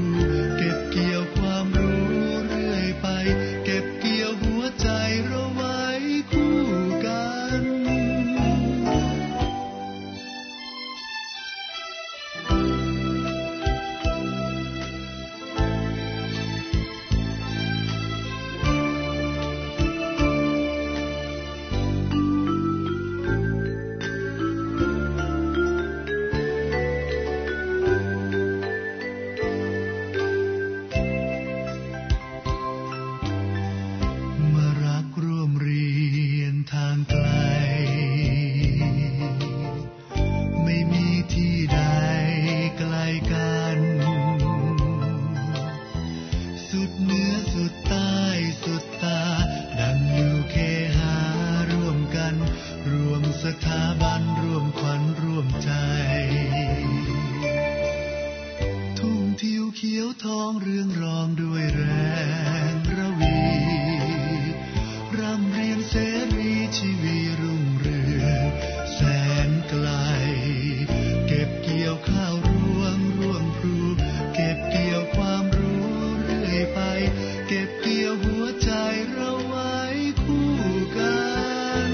ทองเรืองรองด้วยแรงระวีร่ำเรียนเสรีชีวีรุ่งเรืองแสนไกลเก็บเกี่ยวข้าวร่วงพลูเก็บเกี่ยวความรู้เรื่อยไปเก็บเกี่ยวหัวใจเราไว้คู่กัน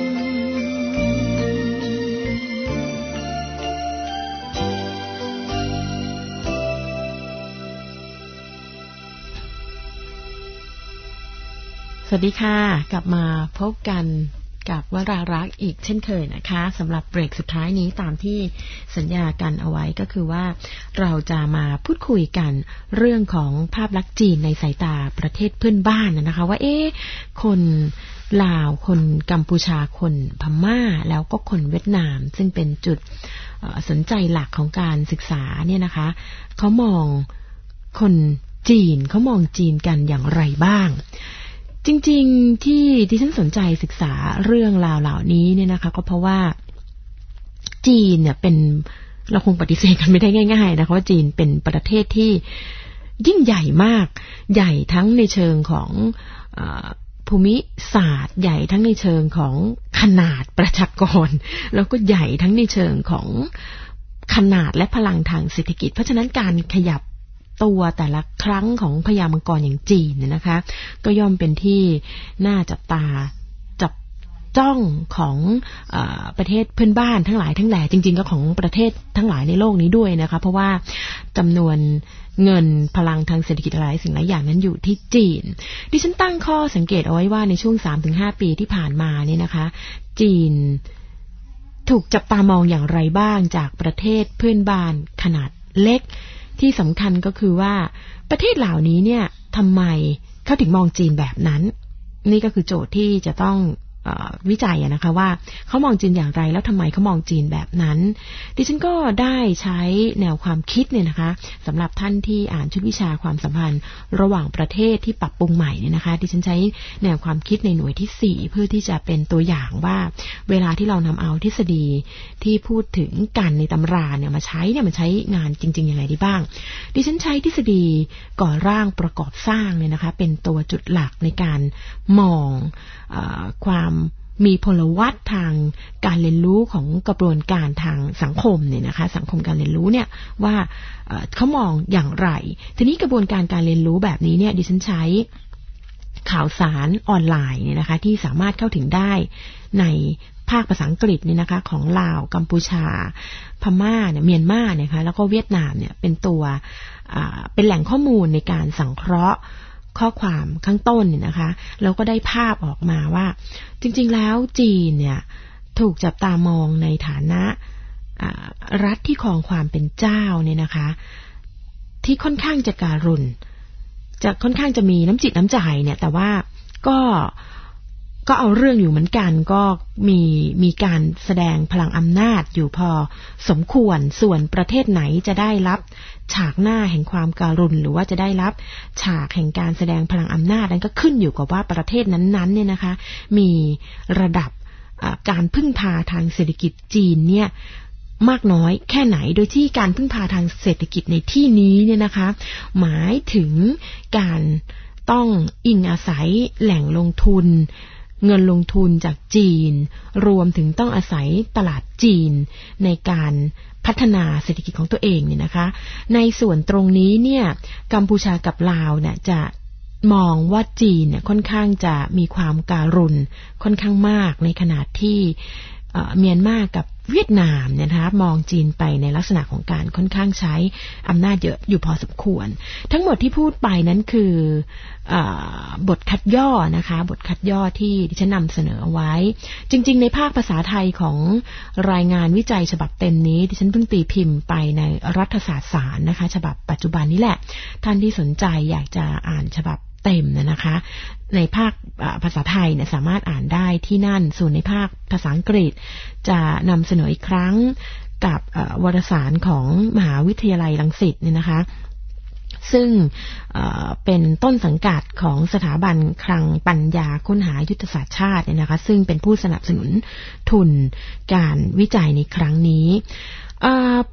สวัสดีค่ะกลับมาพบกันกับวรารักษ์อีกเช่นเคยนะคะสำหรับเบรกสุดท้ายนี้ตามที่สัญญากันเอาไว้ก็คือว่าเราจะมาพูดคุยกันเรื่องของภาพลักษณ์จีนในสายตาประเทศเพื่อนบ้านนะคะว่าคนลาวคนกัมพูชาคนพม่าแล้วก็คนเวียดนามซึ่งเป็นจุดสนใจหลักของการศึกษาเนี่ยนะคะเขามองคนจีนเขามองจีนกันอย่างไรบ้างจริงๆที่ฉันสนใจศึกษาเรื่องราวเหล่านี้เนี่ยนะคะก็เพราะว่าจีนเนี่ยเป็นเราคงปฏิเสธกันไม่ได้ง่ายๆนะคะว่าจีนเป็นประเทศที่ยิ่งใหญ่มากใหญ่ทั้งในเชิงของภูมิศาสตร์ใหญ่ทั้งในเชิงของขนาดประชากรแล้วก็ใหญ่ทั้งในเชิงของขนาดและพลังทางเศรษฐกิจเพราะฉะนั้นการขยับตัวแต่ละครั้งของพญามังกรอย่างจีนเนี่ยนะคะก็ย่อมเป็นที่น่าจับตาจับจ้องของประเทศเพื่อนบ้านทั้งหลายทั้งแหล่จริงๆก็ของประเทศทั้งหลายในโลกนี้ด้วยนะคะเพราะว่าจำนวนเงินพลังทางเศรษฐกิจหลายสิ่งหลายอย่างนั้นอยู่ที่จีนดิฉันตั้งข้อสังเกตเอาไว้ว่าในช่วง 3-5 ปีที่ผ่านมาเนี่ยนะคะจีนถูกจับตามองอย่างไรบ้างจากประเทศเพื่อนบ้านขนาดเล็กที่สำคัญก็คือว่าประเทศเหล่านี้เนี่ยทำไมเขาถึงมองจีนแบบนั้นนี่ก็คือโจทย์ที่จะต้องวิจัยนะคะว่าเขามองจีนอย่างไรแล้วทำไมเขามองจีนแบบนั้นดิฉันก็ได้ใช้แนวความคิดเนี่ยนะคะสำหรับท่านที่อ่านชุดวิชาความสัมพันธ์ระหว่างประเทศที่ปรับปรุงใหม่เนี่ยนะคะดิฉันใช้แนวความคิดในหน่วยที่4เพื่อที่จะเป็นตัวอย่างว่าเวลาที่เรานำเอาทฤษฎีที่พูดถึงกันในตำราเนี่ยมาใช้เนี่ยมันใช้งานจริงๆอย่างไรได้บ้างดิฉันใช้ทฤษฎีก่อร่างประกอบสร้างเนี่ยนะคะเป็นตัวจุดหลักในการมองความมีพลวัตทางการเรียนรู้ของกระบวนการทางสังคมเนี่ยนะคะสังคมการเรียนรู้เนี่ยว่าเขามองอย่างไรทีนี้กระบวนการการเรียนรู้แบบนี้เนี่ยดิฉันใช้ข่าวสารออนไลน์เนี่ยนะคะที่สามารถเข้าถึงได้ในภาคภาษาอังกฤษเนี่ยนะคะของลาวกัมพูชาพม่าเนี่ยเมียนมาเนี่ยค่ะแล้วก็เวียดนามเนี่ยเป็นตัวเป็นแหล่งข้อมูลในการสังเคราะห์ข้อความข้างต้นเนี่ยนะคะเราก็ได้ภาพออกมาว่าจริงๆแล้วจีนเนี่ยถูกจับตามองในฐานะรัฐที่ครองความเป็นเจ้าเนี่ยนะคะที่ค่อนข้างจะการุณจะค่อนข้างจะมีน้ำจิตน้ำใจเนี่ยแต่ว่าก็เอาเรื่องอยู่เหมือนกันก็มีการแสดงพลังอำนาจอยู่พอสมควรส่วนประเทศไหนจะได้รับฉากหน้าแห่งความการุณหรือว่าจะได้รับฉากแห่งการแสดงพลังอำนาจนั้นก็ขึ้นอยู่กับว่าประเทศนั้นๆเนี่ยนะคะมีระดับการพึ่งพาทางเศรษฐกิจจีนเนี่ยมากน้อยแค่ไหนโดยที่การพึ่งพาทางเศรษฐกิจในที่นี้เนี่ยนะคะหมายถึงการต้องอิงอาศัยแหล่งลงทุนเงินลงทุนจากจีนรวมถึงต้องอาศัยตลาดจีนในการพัฒนาเศรษฐกิจของตัวเองเนี่ยนะคะในส่วนตรงนี้เนี่ยกัมพูชากับลาวเนี่ยจะมองว่าจีนเนี่ยค่อนข้างจะมีความการุณค่อนข้างมากในขณะที่เมียนมากับเวียดนามเนี่ยนะคะมองจีนไปในลักษณะของการค่อนข้างใช้อำนาจเยอะอยู่พอสมควรทั้งหมดที่พูดไปนั้นคือบทคัดย่อนะคะบทคัดย่อที่ดิฉันนำเสนอเอาไว้จริงๆในภาคภาษาไทยของรายงานวิจัยฉบับเต็มนี้ดิฉันเพิ่งตีพิมพ์ไปในรัฐศาสตร์ศาลนะคะฉบับปัจจุบันนี้แหละท่านที่สนใจอยากจะอ่านฉบับเต็มนะคะในภาคภาษาไทยเนี่ยสามารถอ่านได้ที่นั่นส่วนในภาคภาษาอังกฤษจะนำเสนออีกครั้งกับวารสารของมหาวิทยาลัยรังสิตเนี่ยนะคะซึ่งเป็นต้นสังกัดของสถาบันคลังปัญญาค้นหายุทธศาสตร์ชาติเนี่ยนะคะซึ่งเป็นผู้สนับสนุนทุนการวิจัยในครั้งนี้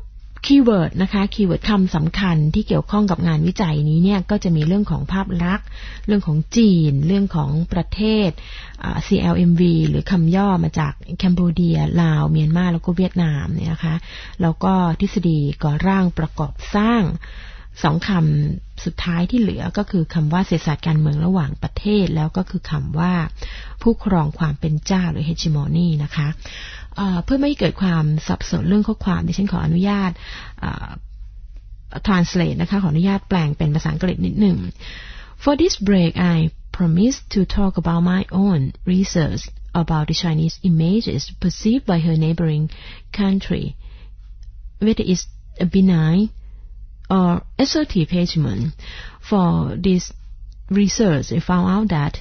คีย์เวิร์ดนะคะคีย์เวิร์ดคำสำคัญที่เกี่ยวข้องกับงานวิจัยนี้เนี่ยก็จะมีเรื่องของภาพลักษณ์เรื่องของจีนเรื่องของประเทศCLMV หรือคำย่อมาจากแคนเบเดียลาวเมียนมาแล้วก็เวียดนามเนี่ยนะคะแล้วก็ทฤษฎีก่อร่างประกอบสร้างสองคำสุดท้ายที่เหลือก็คือคำว่าเศรษฐศาสตร์การเมืองระหว่างประเทศแล้วก็คือคำว่าผู้ครองความเป็นเจ้าหรือ hegemony นะคะเพื่อไม่ให้เกิดความสับสนเรื่องข้อความดิฉันขออนุญาตtranslate นะคะขออนุญาตแปลงเป็นภาษาอังกฤษนิดหนึ่ง For this break I promise to talk about my own research about the Chinese images perceived by her neighboring country whether it's a benign or assertive hegemon. For this research I found out that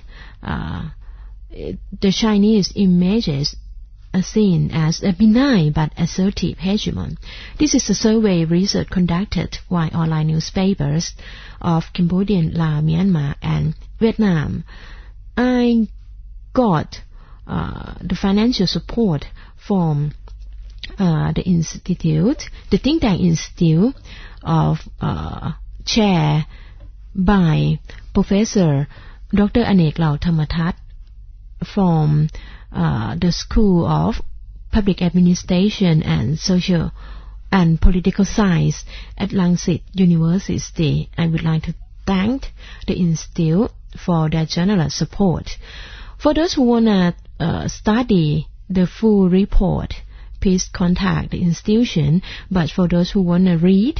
the Chinese images are seen as a benign but assertive hegemon. This is a survey research conducted by online newspapers of Cambodia, Laos, Myanmar, and Vietnam. I got the financial support from the institute, the think tank institute of chair by Professor Dr. Anek Lao Thamatat from the School of Public Administration and Social and Political Science at Langsit University. I would like to thank the institute for their generous support. For those who want to study the full report, please contact the institution. But for those who want to read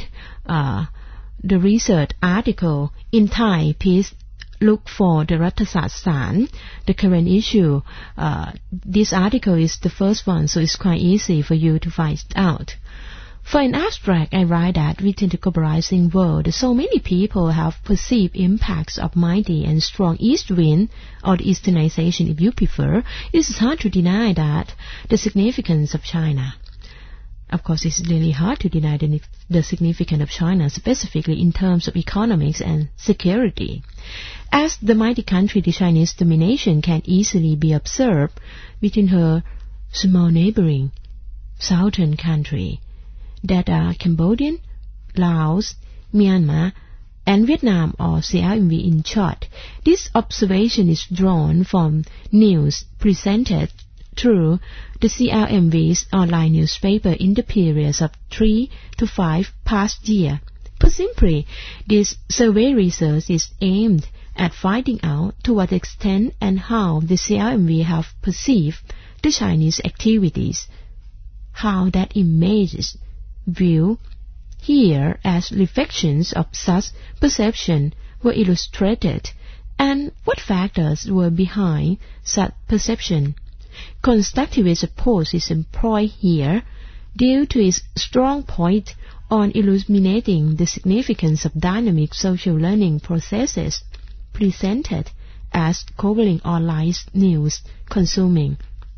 the research article in Thai, please look for the Ratthasat Saan, the current issue. This article is the first one, so it's quite easy for you to find out. For an abstract, I write that within the globalizing world, so many people have perceived impacts of mighty and strong east wind, or the easternization if you prefer. It is hard to deny that the significance of China. Of course, it's really hard to deny the significance of China, specifically in terms of economics and security. As the mighty country, the Chinese domination can easily be observed within her small neighboring southern country that are Cambodian, Laos, Myanmar, and Vietnam, or CLMV in short. This observation is drawn from news presented through the CLMV's online newspaper in the periods of 3 to 5 past year. Put simply, this survey research is aimed at finding out to what extent and how the CLMV have perceived the Chinese activities, how that images view here as reflections of such perception were illustrated, and what factors were behind such perception. Constructivist approach is employed here due to its strong point on illuminating the significance of dynamic social learning processes presented as covering online news consuming.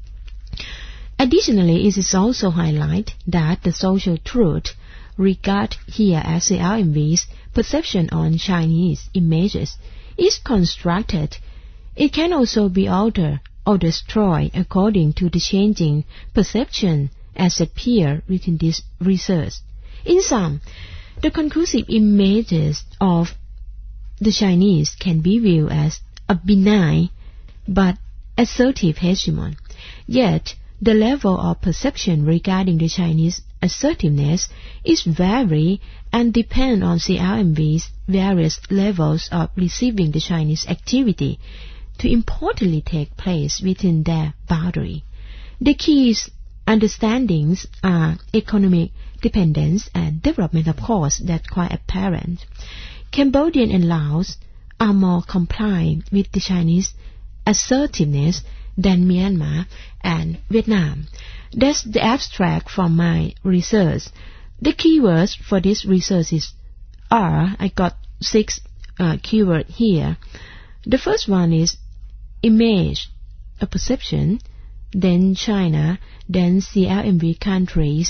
Additionally, it is also highlighted that the social truth regarded here as the CLMV's perception on Chinese images is constructed. It can also be altered or destroyed according to the changing perception as appear within this research. In sum, the conclusive images of the Chinese can be viewed as a benign but assertive hegemon. Yet, the level of perception regarding the Chinese assertiveness is vary and depend on CLMV's various levels of receiving the Chinese activity to importantly take place within their boundary. The key understandings are economic dependence and development, of course, that's quite apparent. Cambodia and Laos are more compliant with the Chinese assertiveness than Myanmar and Vietnam. That's the abstract from my research. The keywords for this research are, I got 6 keywords here. The first one is image, a perception, then China, then CLMV countries,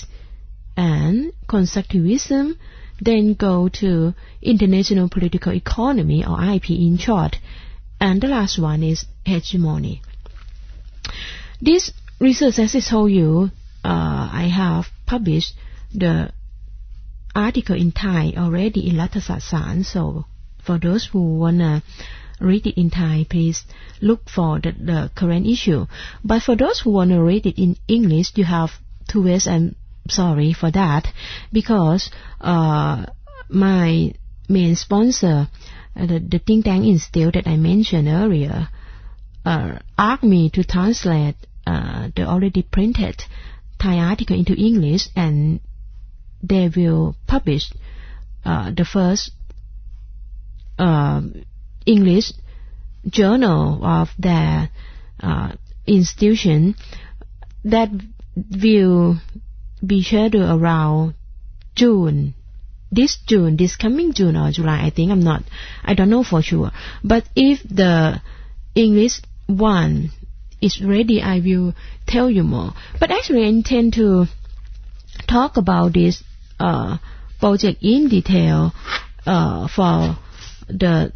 and constructivism, then go to international political economy, or IP in short, and the last one is hegemony. This research, as I told you, I have published the article in Thai already in Rathasasan, so for those who wanna read it in Thai, please look for the current issue. But for those who wanna read it in English, you have two ways. I'm sorry for that, because my main sponsor, the think tank institute that I mentioned earlier, asked me to translate the already printed Thai article into English, and they will publish the first English journal of their institution that will be scheduled around June. This coming June or July, I think. I don't know for sure. But if the English one is ready, I will tell you more. But actually, I intend to talk about this project in detail for the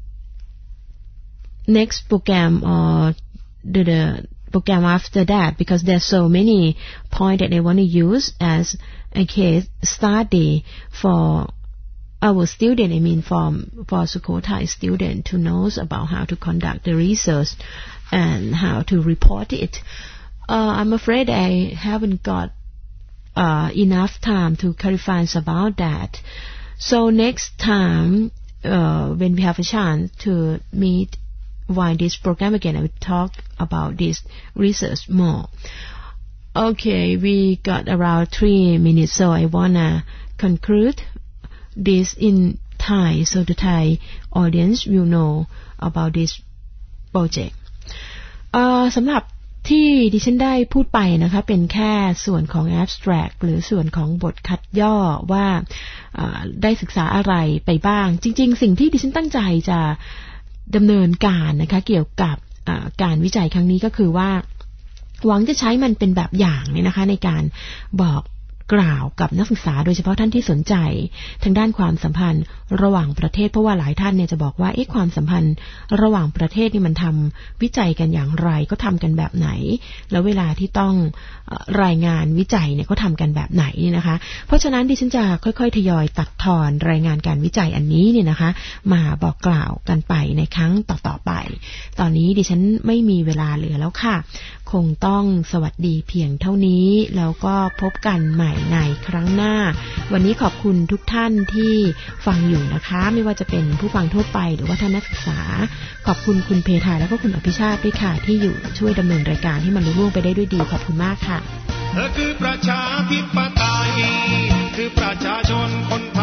next program or the program after that, because there's so many points that they want to use as a case study for our student, for Sukhothai student to know about how to conduct the research and how to report it. I'm afraid I haven't got enough time to clarify about that. So next time, when we have a chance to meet while this program again, I will talk about this research more. Okay, we got around 3 minutes, so I wanna conclude this in Thai, so the Thai audience will know about this project. สำหรับที่ดิฉันได้พูดไปนะคะเป็นแค่ส่วนของ abstract หรือส่วนของบทคัดย่อว่าได้ศึกษาอะไรไปบ้างจริงๆสิ่งที่ดิฉันตั้งใจจะดำเนินการนะคะเกี่ยวกับการวิจัยครั้งนี้ก็คือว่าหวังจะใช้มันเป็นแบบอย่างเนี่ยนะคะในการบอกกล่าวกับนักศึกษาโดยเฉพาะท่านที่สนใจทางด้านความสัมพันธ์ระหว่างประเทศเพราะว่าหลายท่านเนี่ยจะบอกว่าความสัมพันธ์ระหว่างประเทศนี่มันทำวิจัยกันอย่างไรก็ทำกันแบบไหนแล้วเวลาที่ต้องรายงานวิจัยเนี่ยก็ทำกันแบบไหนนี่นะคะเพราะฉะนั้นดิฉันจะค่อยๆทยอยตัดทอนรายงานการวิจัยอันนี้เนี่ยนะคะมาบอกกล่าวกันไปในครั้งต่อๆไปตอนนี้ดิฉันไม่มีเวลาเหลือแล้วค่ะคงต้องสวัสดีเพียงเท่านี้แล้วก็พบกันใหม่ในครั้งหน้าวันนี้ขอบคุณทุกท่านที่ฟังอยู่นะคะไม่ว่าจะเป็นผู้ฟังทั่วไปหรือว่าท่านนักศึกษาขอบคุณคุณเพทาและก็คุณอภิชาติด้วยค่ะที่อยู่ช่วยดำเนินรายการให้มันลุล่วงไปได้ด้วยดีขอบคุณมากค่ะคือประชาธิปไตยคือประชาชนคน